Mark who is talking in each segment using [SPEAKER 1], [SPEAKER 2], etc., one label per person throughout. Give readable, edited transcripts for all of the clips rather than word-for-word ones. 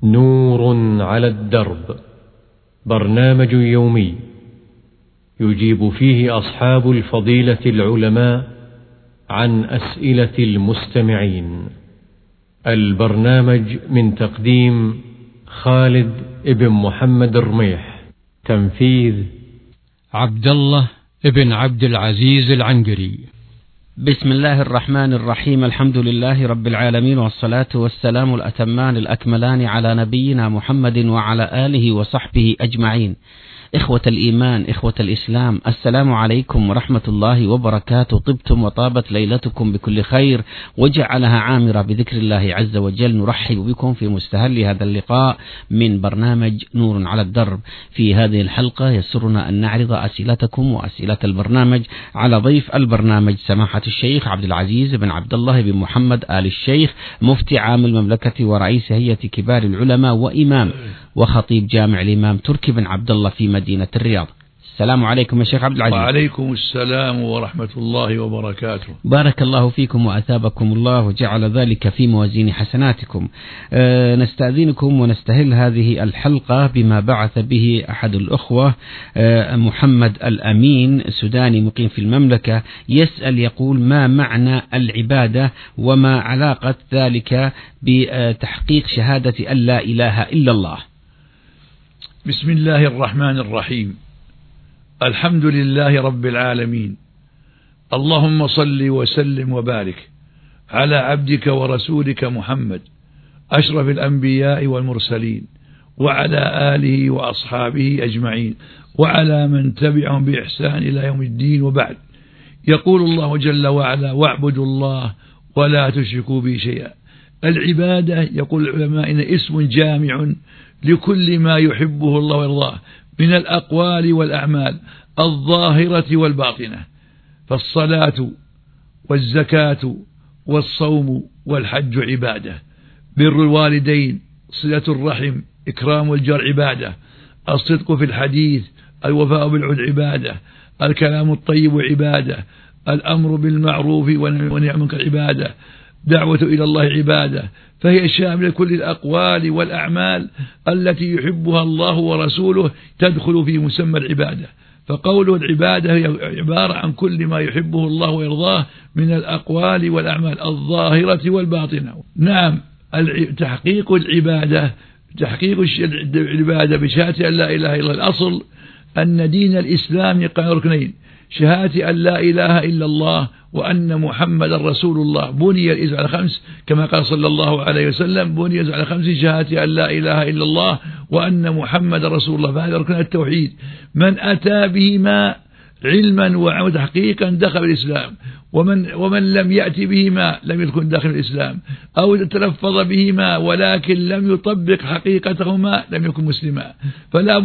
[SPEAKER 1] نور على الدرب، برنامج يومي يجيب فيه أصحاب الفضيلة العلماء عن أسئلة المستمعين. البرنامج من تقديم خالد ابن محمد الرميح، تنفيذ
[SPEAKER 2] عبد الله ابن عبد العزيز العنقري.
[SPEAKER 3] بسم الله الرحمن الرحيم. الحمد لله رب العالمين، والصلاة والسلام الأتمان الأكملان على نبينا محمد وعلى آله وصحبه أجمعين. إخوة الإيمان، إخوة الإسلام، السلام عليكم ورحمة الله وبركاته. طبتم وطابت ليلتكم بكل خير وجعلها عامرة بذكر الله عز وجل. نرحب بكم في مستهل هذا اللقاء من برنامج نور على الدرب. في هذه الحلقة يسرنا أن نعرض أسئلتكم وأسئلة البرنامج على ضيف البرنامج سماحة الشيخ عبد العزيز بن عبد الله بن محمد آل الشيخ، مفتي عام المملكة ورئيس هيئة كبار العلماء وإمام وخطيب جامع الإمام تركي بن عبد الله في مدينة الرياض. السلام عليكم يا شيخ عبد العزيز.
[SPEAKER 4] وعليكم السلام ورحمة الله وبركاته.
[SPEAKER 3] بارك الله فيكم وأثابكم الله وجعل ذلك في موازين حسناتكم. نستأذنكم ونستهل هذه الحلقة بما بعث به أحد الأخوة، محمد الأمين، سوداني مقيم في المملكة، يسأل يقول: ما معنى العبادة وما علاقة ذلك بتحقيق شهادة أن لا إله إلا الله؟
[SPEAKER 4] بسم الله الرحمن الرحيم. الحمد لله رب العالمين، اللهم صل وسلم وبارك على عبدك ورسولك محمد أشرف الأنبياء والمرسلين، وعلى آله وأصحابه أجمعين، وعلى من تبعهم بإحسان إلى يوم الدين. وبعد، يقول الله جل وعلا: واعبدوا الله ولا تشركوا به شيئا. العبادة، يقول العلماء، إن اسم جامع لكل ما يحبه الله ويرضاه من الأقوال والأعمال الظاهرة والباطنة، فالصلاة والزكاة والصوم والحج عبادة، بر الوالدين، صلة الرحم، إكرام الجار عبادة، الصدق في الحديث، الوفاء بالعهد عبادة، الكلام الطيب عبادة، الأمر بالمعروف والنهي عن المنكر عبادة، دعوة إلى الله عبادة. فهي شاملة كل الأقوال والأعمال التي يحبها الله ورسوله، تدخل في مسمى العبادة. فقوله العبادة هي عبارة عن كل ما يحبه الله ويرضاه من الأقوال والأعمال الظاهرة والباطنة. نعم، تحقيق العبادة، تحقيق العبادة بشهادة أن لا إله إلا الله. الأصل أن دين الإسلام يقع ركنين: شهادة أن لا إله إلا الله وأن محمد رسول الله. بني الإسلام على خمس، كما قال صلى الله عليه وسلم: بني الإسلام على خمس: شهادة أن لا إله إلا الله وأن محمد رسول الله. فهذا ركن التوحيد. من أتى بهما علما وتحقيقا دخل الإسلام، ومن لم يأتي بهما لم يكن داخل الإسلام، أو تلفظ بهما ولكن لم يطبق حقيقتهما لم يكن مسلما. فلا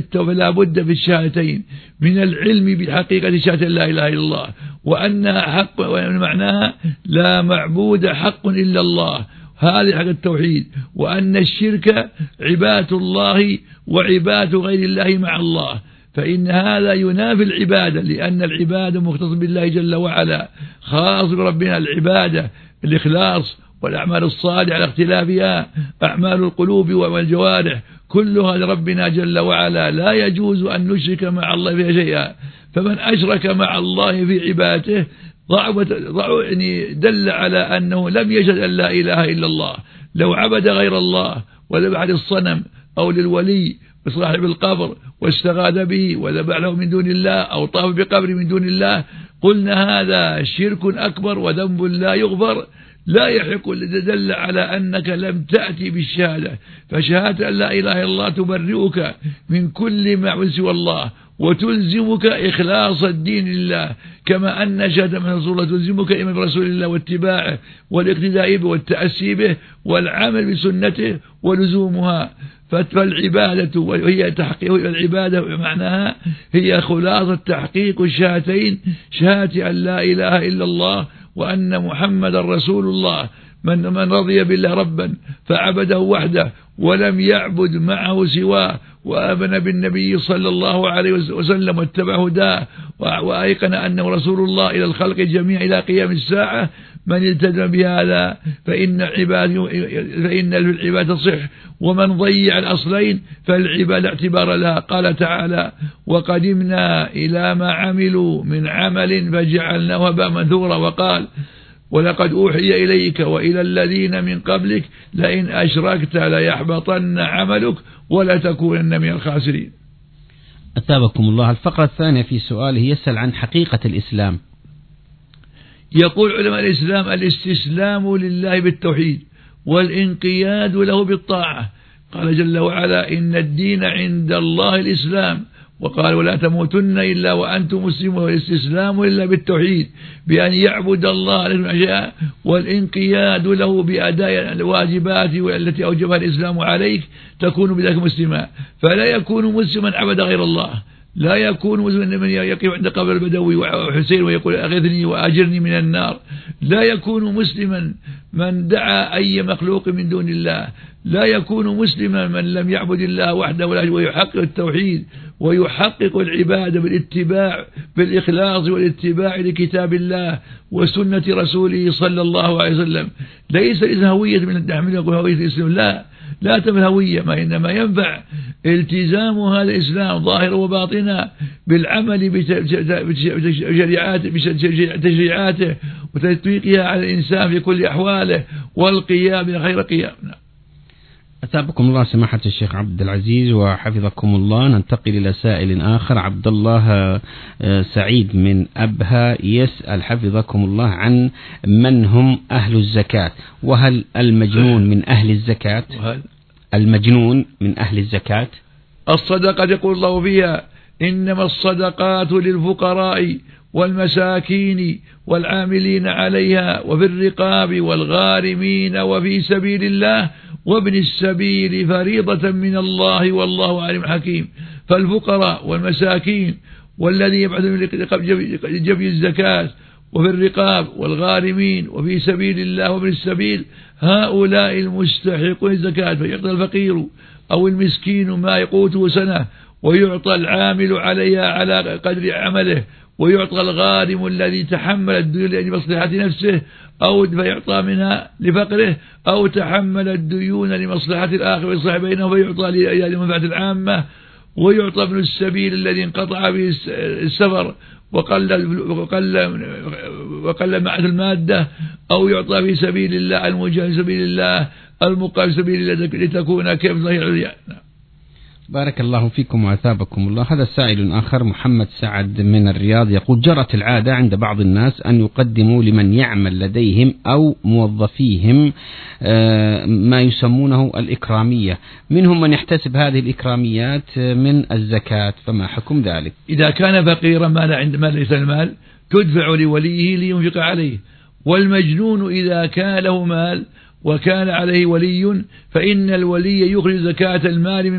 [SPEAKER 4] بد في الشهادتين من العلم بحقيقة شهادة لا إله إلا الله، وأنها حق، ومعناها لا معبود حق إلا الله، هذه حق التوحيد. وأن الشرك عبادة الله وعبادة غير الله مع الله، فإن هذا ينافي العبادة، لأن العبادة مختص بالله جل وعلا، خاص بربنا. العبادة الإخلاص والأعمال الصالحة على اختلافها، أعمال القلوب والجوارح كلها لربنا جل وعلا، لا يجوز أن نشرك مع الله فيها شيئا. فمن أشرك مع الله في عبادته دل على أنه لم يشهد أن لا إله إلا الله. لو عبد غير الله وذبح للصنم أو للولي بصاحب القبر واستغاث به وذبح له من دون الله أو طاف بقبر من دون الله، قلنا هذا شرك أكبر وذنب لا يغفر، لا يحق. دل على أنك لم تأتي بالشهادة. فشهادة أن لا إله إلا الله تبرئك من كل ما سوى الله، وتلزمك إخلاص الدين لله، كما أن شهادة من رسول الله تلزمك إيمان برسول الله واتباعه والاقتداء به والتأسي به والعمل بسنته ولزومها. فالعبادة وهي تحقيق العبادة معناها هي خلاصة تحقيق الشهادتين: شهادة أن لا إله إلا الله وأن محمد رسول الله. من رضي بالله ربا فعبده وحده ولم يعبد معه سواه وآمن بالنبي صلى الله عليه وسلم واتبع هداه وأيقن أنه رسول الله إلى الخلق جميعا إلى قيام الساعة، من التزم بهذا فإن العبادة تصح، ومن ضيع الأصلين فالعبادة اعتبار لها. قال تعالى: وقدمنا إلى ما عملوا من عمل فجعلناه هباء منثورا. وقال: ولقد أوحي إليك وإلى الذين من قبلك لئن أشركت ليحبطن عملك ولتكونن من الخاسرين.
[SPEAKER 3] أثابكم الله. الفقرة الثانية في سؤاله يسأل عن حقيقة الإسلام.
[SPEAKER 4] يقول علماء الإسلام: الاستسلام لله بالتوحيد والانقياد له بالطاعة. قال جل وعلا: إن الدين عند الله الإسلام. وقال: ولا تموتن إلا وأنتم مسلمون. والاستسلام لله بالتوحيد بأن يعبد الله والانقياد له بأداء الواجبات التي أوجبها الإسلام عليك تكون بذلك مسلما. فلا يكون مسلما عبد غير الله، لا يكون مسلما من يقف عند قبر البدوي وحسين ويقول: أغثني وأجرني من النار. لا يكون مسلما من دعا أي مخلوق من دون الله. لا يكون مسلما من لم يعبد الله وحده ويحقق التوحيد ويحقق العبادة بالاتباع بالإخلاص والاتباع لكتاب الله وسنة رسوله صلى الله عليه وسلم. ليس هوية من التحميل يقول هوية الإسلام، لا تبقى هوية، ما إنما ينفع التزام هذا الإسلام ظاهرا وباطنا بالعمل بتشريعاته وتطبيقها على الإنسان في كل أحواله والقيام بخير قيام.
[SPEAKER 3] أثابكم الله سماحة الشيخ عبد العزيز وحفظكم الله. ننتقل إلى سائل آخر. عبد الله سعيد من أبها يسأل حفظكم الله عن من هم أهل الزكاة، وهل المجنون من أهل الزكاة؟ المجنون من أهل الزكاة؟
[SPEAKER 4] الصدقة يقول الله فيها: إنما الصدقات للفقراء والمساكين والعاملين عليها وفي الرقاب والغارمين وفي سبيل الله وابن السبيل فريضة من الله والله عليم حكيم. فالفقراء والمساكين والذي يبعثون جبي الزكاة وفي الرقاب والغارمين وفي سبيل الله وابن السبيل هؤلاء المستحقون الزكاة، فيعطى الفقير أو المسكين ما يقوته سنة، ويعطى العامل عليها على قدر عمله، ويعطى الغارم الذي تحمل الديون لمصلحة نفسه أو فيعطى منها لفقره، أو تحمل الديون لمصلحة الآخر ويصلح بينه فيعطى لمنفعة العامة، ويعطى ابن السبيل الذي انقطع به السفر وقل معه المادة، أو يعطى في سبيل الله المجاهد في سبيل الله المقام في سبيل الله لتكون كيف ظهير العليا.
[SPEAKER 3] بارك الله فيكم وأثابكم الله. هذا سائل آخر محمد سعد من الرياض يقول: جرت العادة عند بعض الناس أن يقدموا لمن يعمل لديهم أو موظفيهم ما يسمونه الإكرامية، منهم من يحتسب هذه الإكراميات من الزكاة، فما حكم ذلك؟
[SPEAKER 4] إذا كان فقيرا ما ليس المال تدفع لوليه لينفق عليه، والمجنون إذا كان له مال وكان عليه ولي فإن الولي يخرج زكاة المال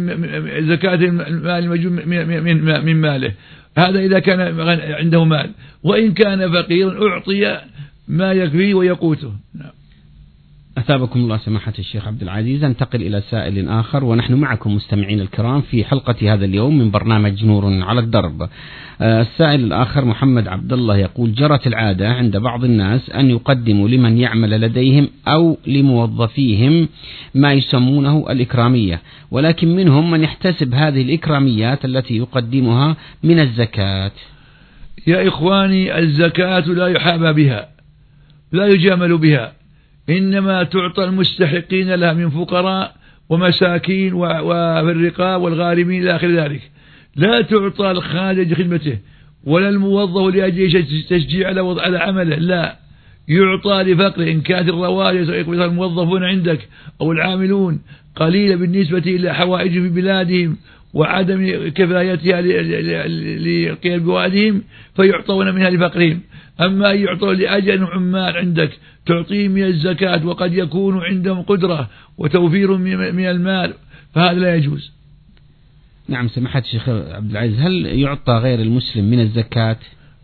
[SPEAKER 4] من ماله، هذا إذا كان عنده مال، وإن كان فقيرا أعطي ما يكفيه ويقوته.
[SPEAKER 3] أثابكم الله سماحة الشيخ عبد العزيز. انتقل إلى سائل آخر، ونحن معكم مستمعين الكرام في حلقة هذا اليوم من برنامج نور على الدرب. السائل الآخر محمد عبد الله يقول: جرت العادة عند بعض الناس أن يقدموا لمن يعمل لديهم أو لموظفيهم ما يسمونه الإكرامية، ولكن منهم من يحتسب هذه الإكراميات التي يقدمها من الزكاة.
[SPEAKER 4] يا إخواني، الزكاة لا يحابى بها، لا يجامل بها، إنما تعطى المستحقين لها من فقراء ومساكين وفي الرقاب والغارمين إلى آخر ذلك. لا تعطى الخارج خدمته ولا الموظف لأجل تشجيع على عمله، لا، يعطى لفقره. إن كانت الرواتب الموظفون عندك أو العاملون قليلة بالنسبة إلى حوائجهم في بلادهم وعدم كفايتها لقيام بوادهم فيعطون منها لفقرهم. أما يعطون لأجل عمال عندك تعطيهم من الزكاة وقد يكون عندهم قدرة وتوفير من المال، فهذا لا يجوز.
[SPEAKER 3] نعم سماحة الشيخ عبد العزيز، هل يعطى غير المسلم من الزكاة؟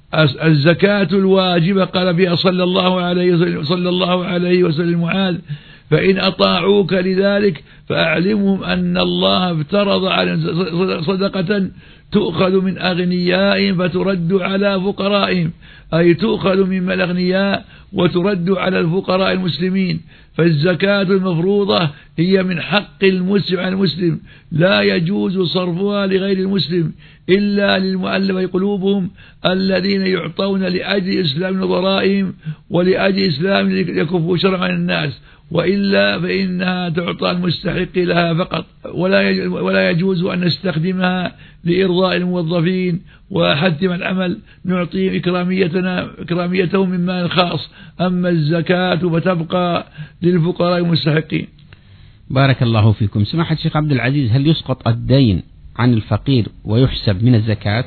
[SPEAKER 4] الزكاة الواجبة قال بها صلى الله عليه وسلم معاذ: فإن أطاعوك لذلك فأعلمهم أن الله افترض على صدقة تؤخذ من أغنيائهم فترد على فقرائهم، أي تؤخذ من الأغنياء وترد على الفقراء المسلمين. فالزكاة المفروضة هي من حق المسلم على المسلم، لا يجوز صرفها لغير المسلم إلا للمؤلفة قلوبهم الذين يعطون لأجل إسلام نظرائهم ولأجل إسلام يكفوا شرعا عن الناس، وإلا فإنها تعطى المستحق لها فقط، ولا يجوز أن نستخدمها لإرضاء الموظفين وحثم العمل، نعطيهم إكراميتهم من مال خاص. أما الزكاة فتبقى للفقراء المستحقين.
[SPEAKER 3] بارك الله فيكم. سماحة الشيخ عبد العزيز، هل يسقط الدين عن الفقير ويحسب من الزكاة؟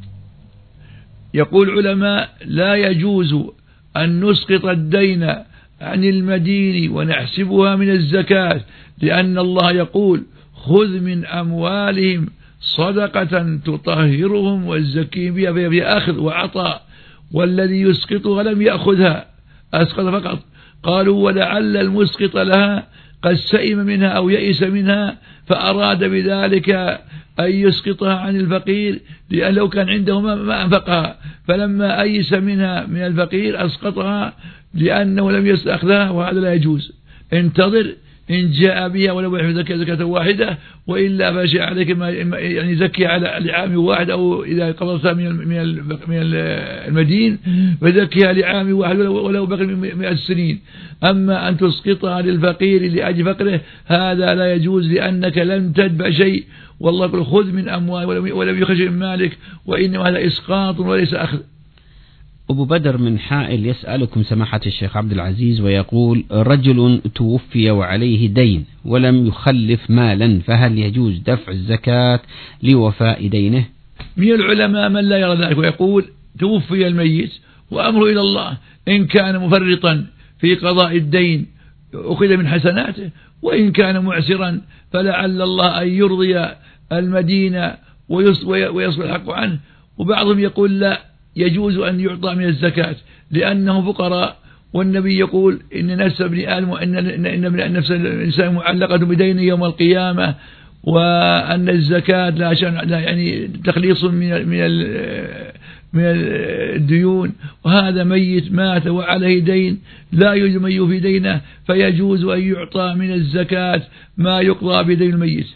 [SPEAKER 4] يقول العلماء: لا يجوز أن نسقط الدين عن المدين ونحسبها من الزكاة، لأن الله يقول: خذ من أموالهم صدقة تطهرهم والزكيهم بها، فهي أخذ وعطاء، والذي يسقطها لم يأخذها، أسقط فقط. قالوا: ولعل المسقط لها قد سئم منها أو يئس منها فأراد بذلك أن يسقطها عن الفقير، لأن لو كان عنده ما أنفقها، فلما أيس منها من الفقير أسقطها لأنه لم يستأخذها، وهذا لا يجوز. انتظر إن جاء بها ولو بحث زكاة واحدة، وإلا فشاء عليك يعني زكي على لعام واحد، أو إذا قبضتها من المدين فزكيها لعام واحد ولو بقي 100 سنين. أما أن تسقطها للفقير لأجل فقره هذا لا يجوز، لأنك لم تدفع شيء، والله يقول: خذ من أموال ولم يخرج من مالك، وإنما هذا إسقاط وليس أخذ.
[SPEAKER 3] أبو بدر من حائل يسألكم سماحة الشيخ عبد العزيز ويقول: رجل توفي وعليه دين ولم يخلف مالا، فهل يجوز دفع الزكاة لوفاء دينه؟
[SPEAKER 4] من العلماء من لا يرى ذلك ويقول: توفي الميت وأمره إلى الله، إن كان مفرطا في قضاء الدين أخذ من حسناته، وإن كان معسرا فلعل الله أن يرضي المدين ويصبح الحق عنه. وبعضهم يقول: لا يجوز أن يعطى من الزكاة لأنه فقراء، والنبي يقول: إن نفس ابن آدم إن نفس الإنسان معلقة بدين يوم القيامة، وأن الزكاة لا يعني تخليص من الديون، وهذا ميت مات وعليه دين لا يجوز من يوفي دينه، فيجوز أن يعطى من الزكاة ما يقضى بدين الميت.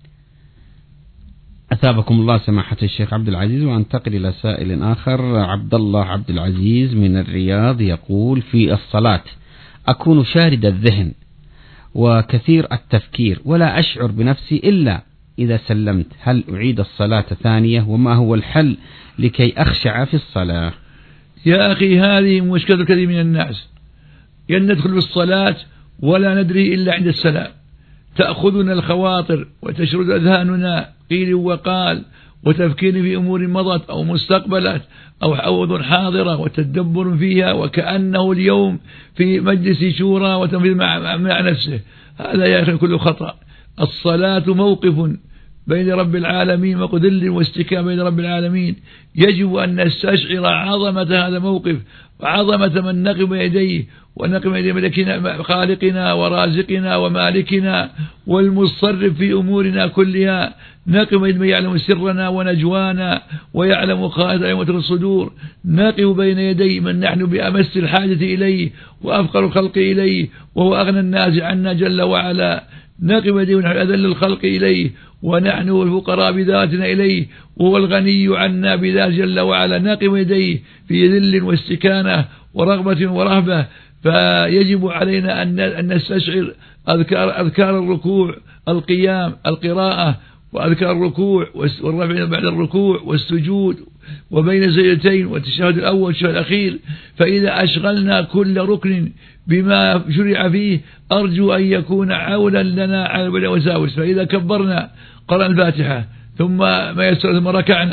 [SPEAKER 3] أثابكم الله سماحة الشيخ عبد العزيز. وأنتقل إلى سائل آخر. عبد الله عبد العزيز من الرياض يقول: في الصلاة أكون شارد الذهن وكثير التفكير ولا أشعر بنفسي إلا إذا سلمت، هل أعيد الصلاة ثانية؟ وما هو الحل لكي أخشع في الصلاة؟
[SPEAKER 4] يا أخي، هذه مشكلة كثير من الناس، ندخل في الصلاة ولا ندري إلا عند السلام، تأخذنا الخواطر وتشرد أذهاننا قيل وقال، وتفكير في أمور مضت أو مستقبلت أو أمور حاضرة وتدبر فيها، وكأنه اليوم في مجلس شورى وتنفيذ مع نفسه. هذا يا أخي كله خطأ. الصلاة موقف بين رب العالمين وقدل واستكاء بين رب العالمين، يجب أن نستشعر عظمة هذا الموقف وعظمة من نقم يديه ونقم يدي ملكنا خالقنا ورازقنا ومالكنا والمصرف في أمورنا كلها، نقم يدي من يعلم سرنا ونجوانا ويعلم خائنة الصدور، نقم بين يدي من نحن بأمس الحاجة إليه وأفقر الخلق إليه وهو أغنى الناس عنا جل وعلا، نقم يدي ونحن أذل الخلق إليه ونحن الفقراء بذاتنا إليه وهو الغني عنا بذات جل وعلا، نقم يديه في ذل واستكانة ورغبة ورهبة. فيجب علينا أن نستشعر أذكار الركوع، القيام، القراءة، وأذكار الركوع والرفع بعد الركوع والسجود وبين السجدتين والتشهد الأول والتشهد الأخير. فإذا أشغلنا كل ركن بما شرع فيه أرجو أن يكون عونا لنا على الوساوس. فإذا كبرنا قرأنا الفاتحة ثم ما يسر ثم ركعنا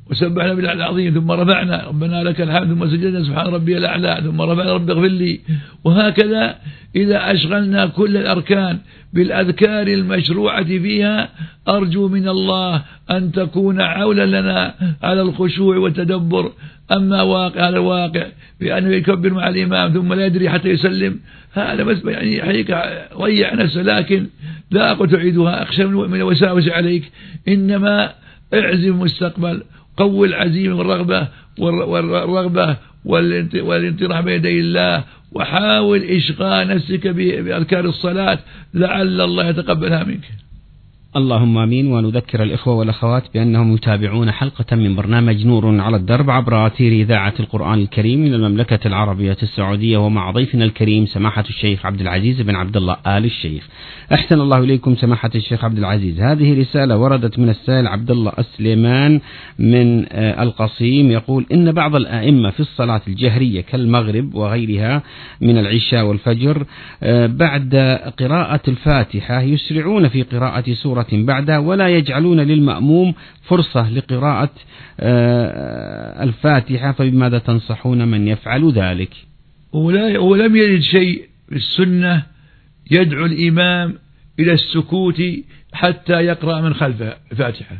[SPEAKER 4] وسبحنا بالله العظيم، ثم رفعنا ربنا لك الحمد، ثم سجدنا سبحان ربي الأعلى، ثم رفعنا رب اغفر لي. وهكذا إذا أشغلنا كل الأركان بالأذكار المشروعة فيها أرجو من الله أن تكون عولا لنا على الخشوع والتدبر. أما واقع هذا الواقع بأنه يكبر مع الإمام ثم لا يدري حتى يسلم، هذا بس يعني حقيقة ضيع نفسه. لكن لا أقول تعيدها، أخشى من الوساوس عليك، إنما اعزم مستقبل، قوي العزيمة والرغبة والانطراح بين يدي الله، وحاول إشغال نفسك بأذكار الصلاة لعل الله يتقبلها منك.
[SPEAKER 3] اللهم آمين. ونذكر الإخوة والأخوات بأنهم يتابعون حلقة من برنامج نور على الدرب عبر أثير إذاعة القرآن الكريم من المملكة العربية السعودية، ومع ضيفنا الكريم سماحة الشيخ عبد العزيز بن عبد الله آل الشيخ. أحسن الله إليكم سماحة الشيخ عبد العزيز. هذه رسالة وردت من السائل عبد الله السليمان من القصيم، يقول إن بعض الأئمة في الصلاة الجهرية كالمغرب وغيرها من العشاء والفجر بعد قراءة الفاتحة يسرعون في قراءة سورة بعدها ولا يجعلون للمأموم فرصة لقراءة الفاتحة، فبماذا تنصحون من يفعل ذلك؟
[SPEAKER 4] ولم يجد شيء في السنة يدعو الإمام إلى السكوت حتى يقرأ من خلفه الفاتحة.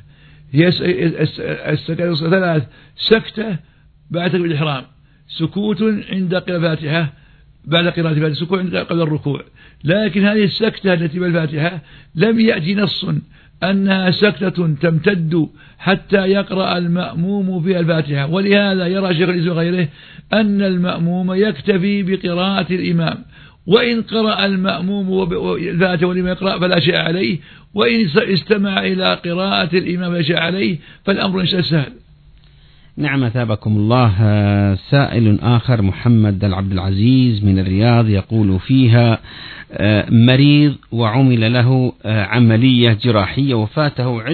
[SPEAKER 4] ثلاث: سكتة بعد تكبيرة الإحرام، سكوت عند قراءة الفاتحة بعد قراءة الفاتحة، سكوت عند قبل الركوع. لكن هذه السكتة التي بالفاتحة لم يأتي نص أنها سكتة تمتد حتى يقرأ المأموم فيها الفاتحة، ولهذا يرى شيخ الإسلام وغيره أن المأموم يكتفي بقراءة الإمام، وإن قرأ المأموم الفاتحة والإمام يقرأ فلا شيء عليه، وإن استمع إلى قراءة الإمام فلا شيء عليه، فالأمر إن شاء سهل.
[SPEAKER 3] نعم أثابكم الله. سائل آخر محمد العبد العزيز من الرياض يقول فيها مريض وعمل له عملية جراحية وفاته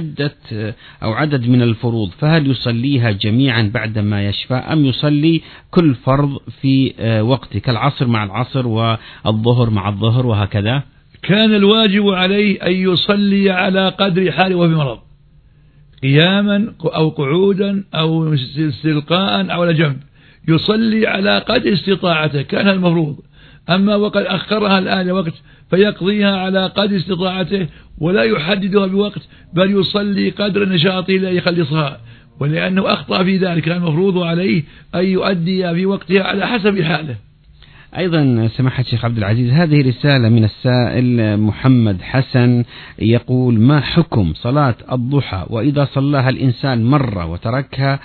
[SPEAKER 3] عدد من الفروض، فهل يصليها جميعا بعدما يشفى أم يصلي كل فرض في وقته كالعصر مع العصر والظهر مع الظهر وهكذا؟
[SPEAKER 4] كان الواجب عليه أن يصلي على قدر حاله وفي مرض، قياما أو قعودا أو استلقاء أو على جنب، يصلي على قدر استطاعته، كان المفروض. أما وقد أخرها الآن وقت فيقضيها على قدر استطاعته ولا يحددها بوقت، بل يصلي قدر نشاطه لا يخلصها، ولأنه أخطأ في ذلك. كان المفروض عليه أن يؤدي في وقتها على حسب حاله.
[SPEAKER 3] أيضا سماحة الشيخ عبد العزيز هذه رسالة من السائل محمد حسن يقول ما حكم صلاة الضحى وإذا صلاها الإنسان مرة وتركها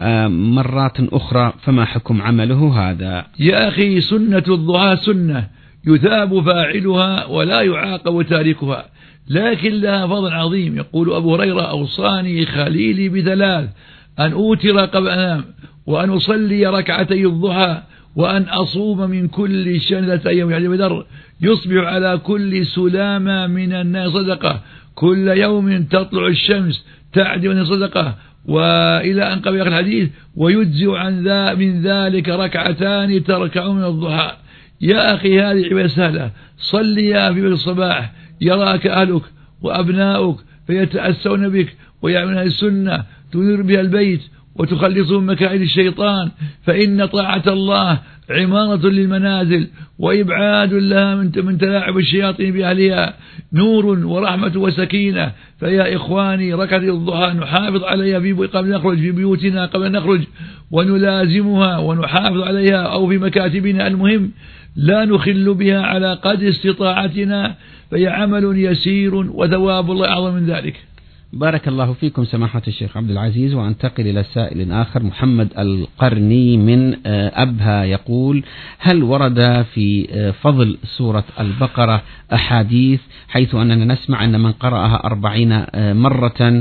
[SPEAKER 3] مرات أخرى فما حكم عمله هذا؟
[SPEAKER 4] يا أخي سنة الضحى سنة يثاب فاعلها ولا يعاقب تاركها، لكن لها فضل عظيم. يقول أبو هريرة أوصاني خليلي بثلاث: أن أوتر قبل أنام، وأن أصلي ركعتي الضحى، وأن أصوم من كل شهر أيام. يعني بدر يصبح على كل سلامة من الناس صدقة، كل يوم تطلع الشمس تعدي من صدقة، وإلى أن قبل الحديث ويجزئ من ذلك ركعتان تركع من الضحى. يا أخي هذه عبادة سهلة، صليها في الصباح يراك أهلك وأبناؤك فيتأسون بك ويعملون السنة تنير بها البيت وتخلصهم من مكائد الشيطان، فإن طاعة الله عمارة للمنازل وإبعاد لها من تلاعب الشياطين بأهلها، نور ورحمة وسكينة. فيا إخواني ركعة الضحى نحافظ عليها قبل نخرج في بيوتنا، قبل نخرج ونلازمها ونحافظ عليها أو في مكاتبنا، المهم لا نخل بها على قدر استطاعتنا، فهي عمل يسير وثواب الله أعظم من ذلك.
[SPEAKER 3] بارك الله فيكم سماحة الشيخ عبد العزيز. وأنتقل إلى سائل آخر محمد القرني من أبها يقول هل ورد في فضل سورة البقرة أحاديث حيث أننا نسمع أن من قرأها 40 مرة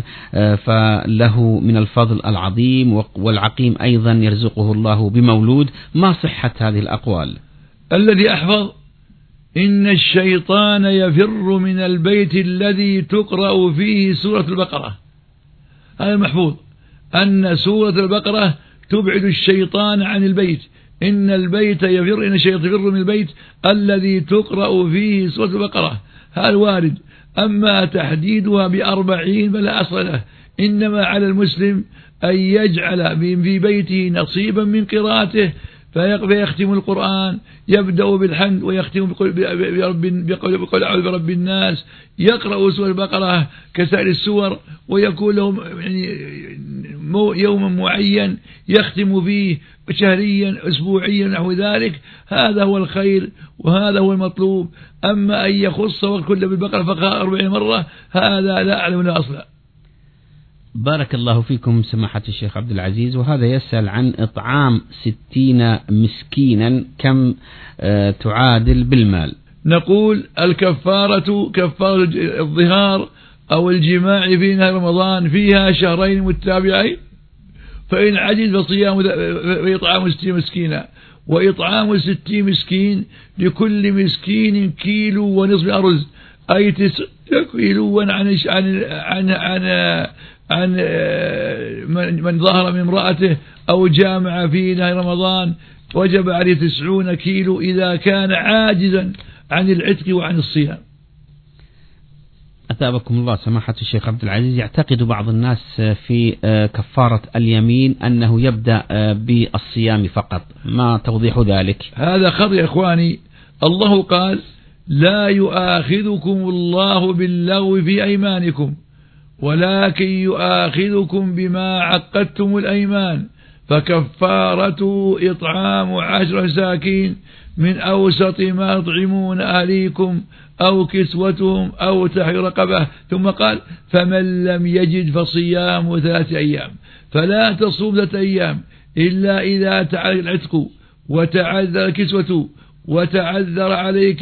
[SPEAKER 3] فله من الفضل العظيم، والعقيم أيضا يرزقه الله بمولود؟ ما صحة هذه الأقوال؟
[SPEAKER 4] الذي أحفظ إن الشيطان يفر من البيت الذي تقرأ فيه سورة البقرة، هذا محفوظ أن سورة البقرة تبعد الشيطان عن البيت، إن البيت يفر، إن الشيطان يفر من البيت الذي تقرأ فيه سورة البقرة، هذا وارد. أما تحديدها ب40 فلا أصل له، إنما على المسلم أن يجعل في بيته نصيبا من قراءته، فيختم القرآن، يبدأ بالحمد ويختم بقول أعوذ برب الناس، يقرأ سورة البقرة كسائر السور، ويكون لهم يوم معين يختم فيه شهريا أسبوعيا نحو ذلك. هذا هو الخير وهذا هو المطلوب. أما أن يخص وقت كله بالبقرة فقط 40 مرة، هذا لا أعلم له أصلا.
[SPEAKER 3] بارك الله فيكم سماحة الشيخ عبد العزيز. وهذا يسأل عن إطعام 60 مسكينا، كم تعادل بالمال؟
[SPEAKER 4] نقول الكفارة كفارة الظهار أو الجماع في نهار رمضان فيها شهرين متتابعين، فإن عجز فإطعام 60 مسكينا، وإطعام 60 مسكين لكل مسكين كيلو ونصف أرز، أي 9 كيلو عن من ظهر من امرأته أو جامع في نهار رمضان، وجب عليه 90 كيلو إذا كان عاجزا عن العتق وعن الصيام.
[SPEAKER 3] أثابكم الله سماحة الشيخ عبد العزيز. يعتقد بعض الناس في كفارة اليمين أنه يبدأ بالصيام فقط، ما توضيح ذلك؟
[SPEAKER 4] هذا خطأ يا إخواني. الله قال لا يؤاخذكم الله باللغو في أيمانكم ولكن يؤاخذكم بما عقدتم الأيمان، فكفارته إطعام 10 مساكين من أوسط ما يطعمون أهليكم أو كسوتهم أو تحرير رقبة. ثم قال فمن لم يجد فصيام 3 أيام، فلا تصوم 3 أيام إلا إذا تعذر العتق وتعذر كسوته وتعذر عليك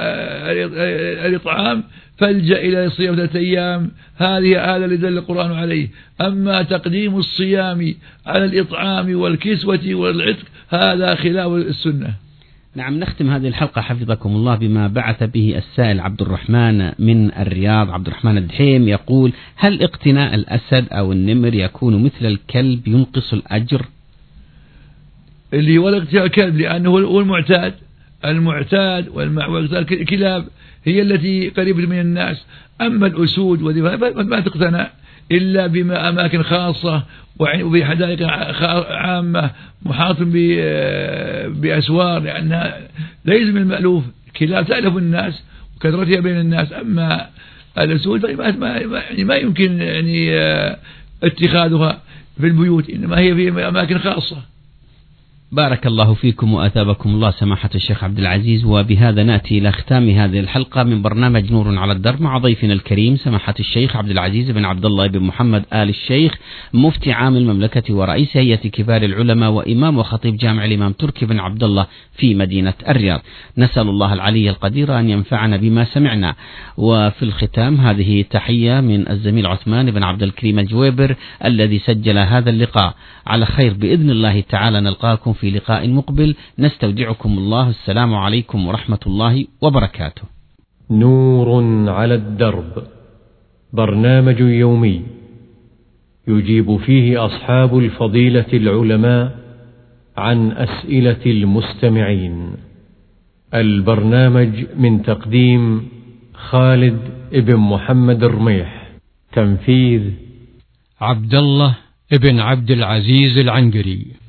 [SPEAKER 4] الإطعام، فالجأ إلى الصيام 3 أيام. هذا الذي دل القرآن عليه. أما تقديم الصيام على الإطعام والكسوة والعتق هذا خلاف السنة.
[SPEAKER 3] نعم. نختم هذه الحلقة حفظكم الله بما بعث به السائل عبد الرحمن من الرياض، عبد الرحمن الدحيم، يقول: هل اقتناء الأسد أو النمر يكون مثل الكلب ينقص الأجر؟
[SPEAKER 4] اللي هو اقتناء الكلب لأنه هو المعتاد والكلاب هي التي قريبة من الناس. أما الأسود ما تقتنى إلا بأماكن خاصة وفي حدائق عامة محاط بأسوار، لأنها ليس من المألوف. كلاب تألف الناس وكثرتها بين الناس. أما الأسود ما يمكن اتخاذها في البيوت، إنما هي في أماكن خاصة.
[SPEAKER 3] بارك الله فيكم وأثابكم الله سماحة الشيخ عبد العزيز. وبهذا نأتي إلى ختام هذه الحلقة من برنامج نور على الدرب مع ضيفنا الكريم سماحة الشيخ عبد العزيز بن عبد الله بن محمد آل الشيخ، مفتي عام المملكة ورئيس هيئة كبار العلماء وإمام وخطيب جامع الإمام تركي بن عبد الله في مدينة الرياض. نسأل الله العلي القدير أن ينفعنا بما سمعنا. وفي الختام هذه تحية من الزميل عثمان بن عبد الكريم الجويبر الذي سجل هذا اللقاء. على خير بإذن الله تعالى نلقاكم في لقاء مقبل. نستودعكم الله. السلام عليكم ورحمة الله وبركاته.
[SPEAKER 1] نور على الدرب، برنامج يومي يجيب فيه أصحاب الفضيلة العلماء عن أسئلة المستمعين. البرنامج من تقديم خالد ابن محمد الرميح، تنفيذ
[SPEAKER 2] عبد الله ابن عبد العزيز العنقري.